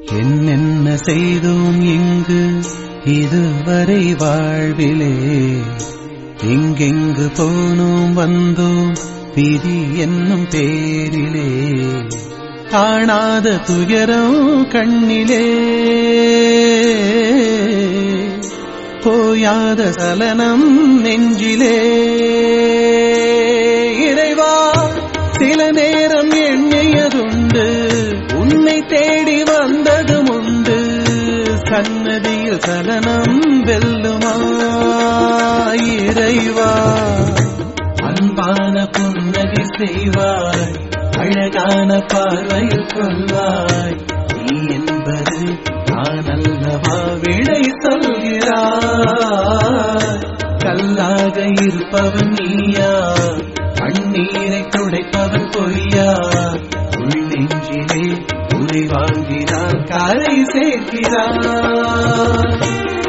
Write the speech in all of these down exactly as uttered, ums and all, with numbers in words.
என்னென்ன செய்தோம் இங்கு இதுவரை வாழ்விலே, எங்கெங்கு போனோம் வந்தோம் விதி என்னும் பேரிலே, காணாத துயரம் கண்ணிலே, போயாத சலனம் நெஞ்சிலே. இறைவா சில நேரம் எண்ணியதுண்டு, உன்னை தேடி வந்ததும் உண்டு, சன்னதியில் சலனம் வெல்லுமா இறைவா. அன்பான புன்னகை செய்வாய், அழகான பார்வையில் கொள்வாய், நீ என்பது நான் அல்லவா விடை சொல்கிறாய். கல்லாக இருப்பவன் நீயா, கண்ணீரை துடைப்பவன் பொய்யா, உள் நெஞ்சிலே உரை வாங்கினான் காரை சேர்க்கிறான்.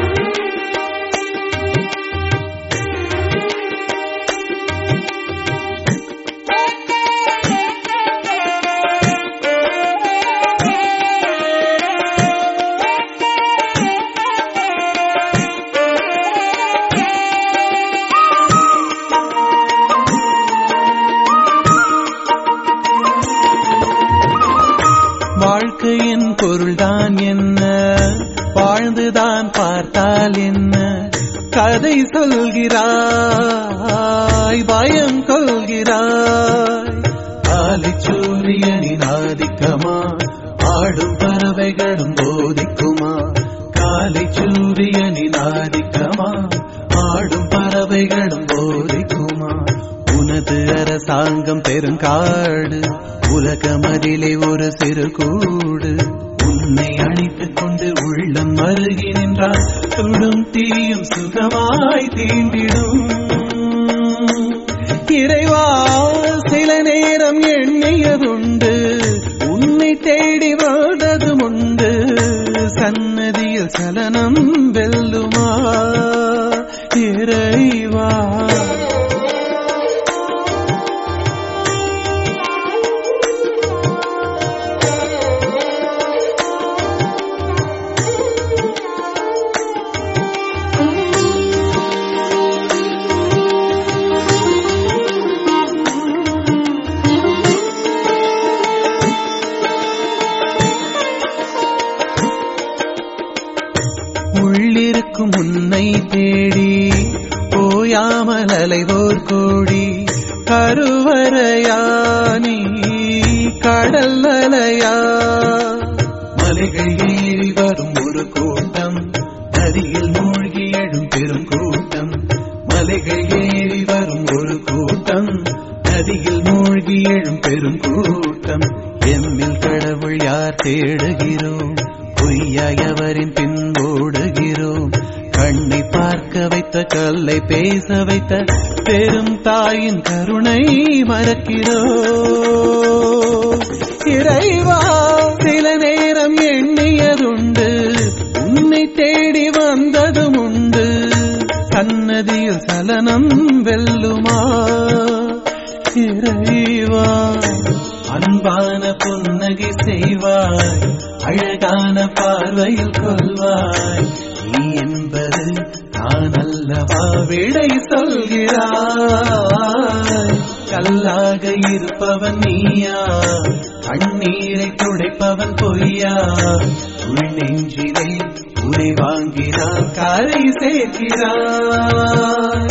வாழ்க்கையின் பொருள்தான் என்ன, வாழ்ந்துதான் பார்த்தால் என்ன, கதை சொல்கிறாய் பயம் கொள்கிறாய். காலை சூரியனின் ஆதிக்கமா, ஆடும் பறவைகளும் போதிக்குமா, காலை சூரியனின் ஆதிக்கமா, ஆடும் பறவைகளும் போதிக்குமா. உனது அரசாங்கம் பெருங்காடு, உலகமதிலே ஒரு சிறு கூடு, உன்னை அணைத்துக் கொண்டு உள்ளம் அருகி நின்றால் சுடும் தீயும் சுகமாய் தீண்டிடும். இறைவா சில நேரம் எண்ணியதுண்டு, உன்னை தேடி வாழ்ந்ததும் உண்டு, சன்னதியில் சலனம் வெல்லுமா இறைவா. உள்ளிருக்கும் உன்னை தேடி போயாமல் அலைவோர் கோடி, கருவறையா நீ கடல் அலையா. மலைகள் ஏறி வரும் ஒரு கூட்டம், நதியில் மூழ்கி எழும் பெரும் கூட்டம், மலைகள் ஏறி வரும் ஒரு கூட்டம், நதியில் மூழ்கி எழும் பெரும் கூட்டம். எம்மில் கடவுள் யார் தேடுகிறோம், பொய்யாயவரின் பின்போடுகிறோம். கண்ணை பார்க்க வைத்த கல்லை பேச வைத்த பெரும் தாயின் கருணை மறக்கிறோம். இறைவா சில நேரம் எண்ணியதுண்டு, உன்னை தேடி வந்ததும் உண்டு, சன்னதியில் சலனம் வெல்லுமா இறைவா. அன்பான புன்னகை செய்வாய், அழகான பார்வையில் கொள்வாய், நீ என்பது நான் அல்லவா விடை சொல்கிறாய். கல்லாக இருப்பவன் நீயா, கண்ணீரை துடைப்பவன் பொய்யா, உள் நெஞ்சிலே உரை வாங்கினான் காரை சேர்க்கிறாய்.